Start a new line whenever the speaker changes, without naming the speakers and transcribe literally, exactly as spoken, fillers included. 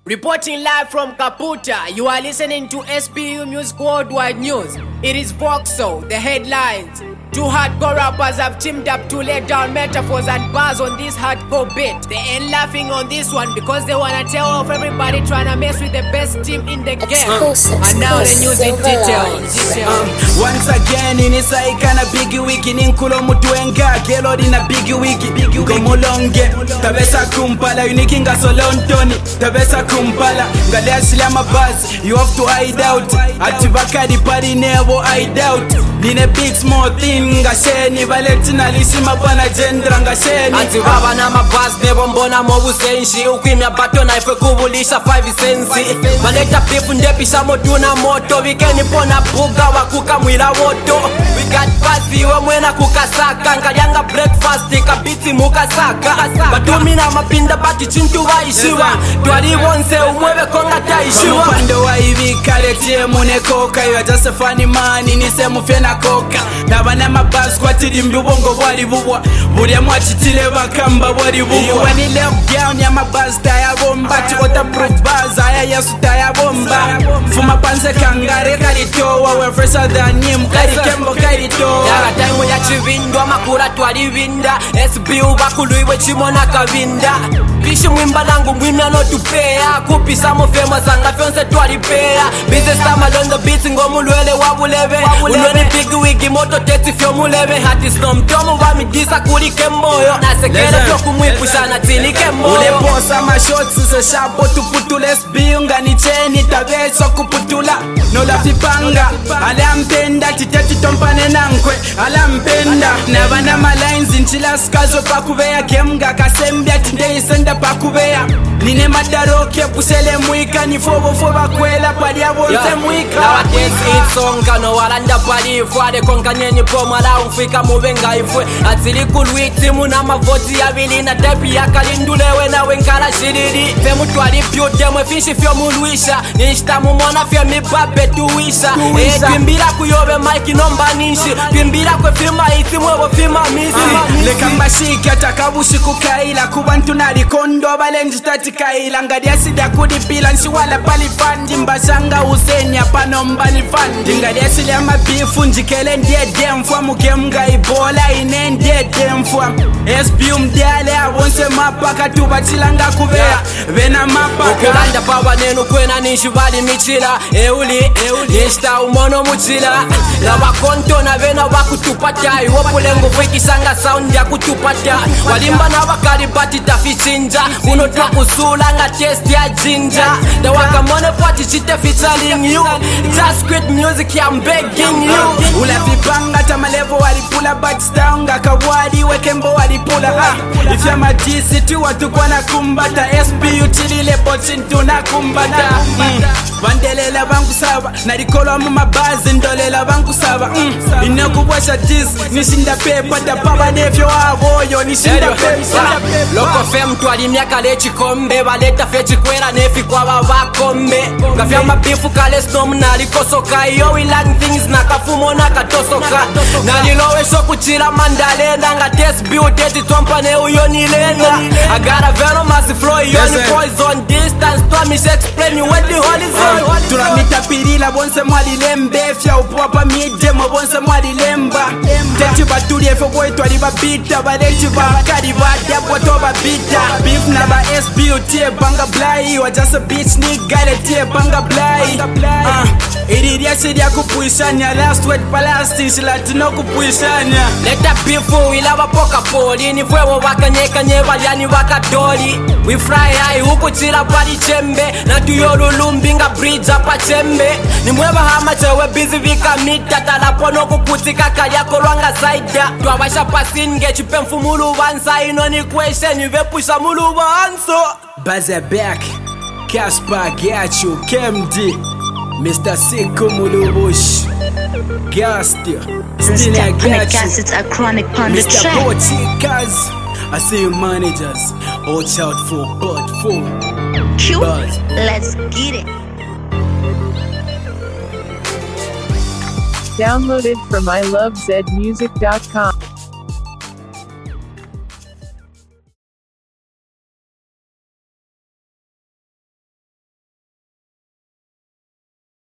Reporting live from Kaputa, you are listening to S P U Music Worldwide News. It is Voxo, the headlines. Two hardcore rappers have teamed up to lay down metaphors and bars on this hardcore beat. They ain't laughing on this one because they wanna tell off everybody trying to mess with the best team in the game.
Exclusive,
and now the news in details.
Um, once again, inisaikana bigi wiki ninkulo mutuenga gelo dina bigi wiki bigi wiki mulonge tabesa kumpala unikinga solontoni tabesa kumpala ngalea silama buzz you have to hide out atibakadi pari never hide out nine big small thing ngasheni valetina lisima bana gendra ngasheni
anti baba na mabuzz nebo mbona mobusenshi ukwimya bato na ife kubulisha five sensi maleta beef ndepisha moduna moto weekend pona buga wakuka mwila woto we got party we mwena kukasaka ngalianga breakfast kabiti mukasaka batumina mapinda bati chintu waishiwa twali wonse umwebe konga taishiwa
mpando wa hivi kale tie munekoka you are just a funny man inise mufena koka nabana mabuzz kwa tidi mbubongo bwali bubwa buri mwachitile bakamba bwali bubwa when he left down ya mabuzz taya bomba chikota proof buzz aya yesu taya bomba fuma panze kangare kalitowa we fresher than him kari kembo kalitowa
yara time ya chivindwa makura twali vinda S B U bakuluiwe chimona kavinda bishi mwimba langu mwimya no tupea kupisa mofema sanga fyonse twali pea business time on the beats ngomulwele wabuleve unweni big wigi moto teti fyo muleve hati snow mtomo wamidisa kulike moyo nasekele fyo kumwipushana tilike moyo
ule posa mashots se shapo tuputule S B U ngani cheni tabeso kuputula nola fipanga ala mpenda titeti tompane nankwe ala mpenda nabana malines nchila skazo pakubeya kemga kasembya tinde isenda pakubeya nine madaroke pusele mwika nifobo foba kwela pali abonze mwika
nowadays it's songa no walanda pali fwade konka nyenyi poma la umfika mubenga ifwe atili kulwiti muna mavoti abili na tepi ya kalindulewe na wenkala shiriri femu twali pyute mwe fishi fyo mulwisha nishita mumona fyo mibabe tuwisha e twimbira kuyobe maiki nomba ninshi twimbira kwe firma iti mwebo firma misi
leka mbashiki atakabushi kukaila kubantu nalikondo balenji tati kaila ngadia sida kudipila nchiwala pali fandi mbashanga usenya pano mbani fandi ngadia sili ya mabifu njikele ndiye demfwa mukemga ibola ine ndiye demfwa S B U mdiale awonse mapaka tubachilanga kubea vena mapaka
ukulanda pawa nenu kwena nishi bali michila euli nishita umono muchila na wakonto na vena wakutupata iwopulengu fikisanga sound ya kutupata walimba na wakali bati tafichinja uno twakusula nga test ya jinja the wakamone pati chite featuring you just quit music I'm begging you
ula vipanga tamalevo walipula batstanga kawali wekembo walipula ha ifya matisi tu watu kwa na kumbata S B U tilile bochintu na kumbata mm. Vandelela bangu saba narikolo mu mabazi ndolela bangu saba mm. Inokubwasha tis nishinda pepa da baba nevyo avoyo nishinda pepa
loko fem twali myaka lechi kombe baleta fechi kwera nefi kwa babakombe ngafya mabifu kale snom nalikosoka yo we learn things na kafumo na katosoka nalilowe shokuchira mandalenda nga S B U teti tompane uyo nilenda I got a venomous flow yo ni poison distance to me explain you when the horizon
turamita pirila bonse mwali lembe fya upwapa mide mo bonse mwali lemba teti batuli efo boy twali babita baleti bakali badya boto babita beef na ba S B U tie banga blai wa just a bitch nigga le tie banga blai ah iridia sedia kupuishanya last word palasti shilatino kupuishanya
leta beef ilaba poka poli ni fwewo bakanyeka nyebaliani bakadoli we fly high huko chira pali chembe na tuyolulumbinga bridge apa chembe ni mweba hama chewe busy vika mita talapo no kuputika kayako lwanga saida twabasha pasinge chipe mfumulu wansa ino ni question ivepusha mulu wanso
Baza back Casper got you Kem D Mister Siko Mulubush Gastia Still I got you
are chronic on the
Mister
track.
Botikas I see you managers watch out for but for
Q,
Buzz.
let's get it.
Downloaded from I love zed music dot com.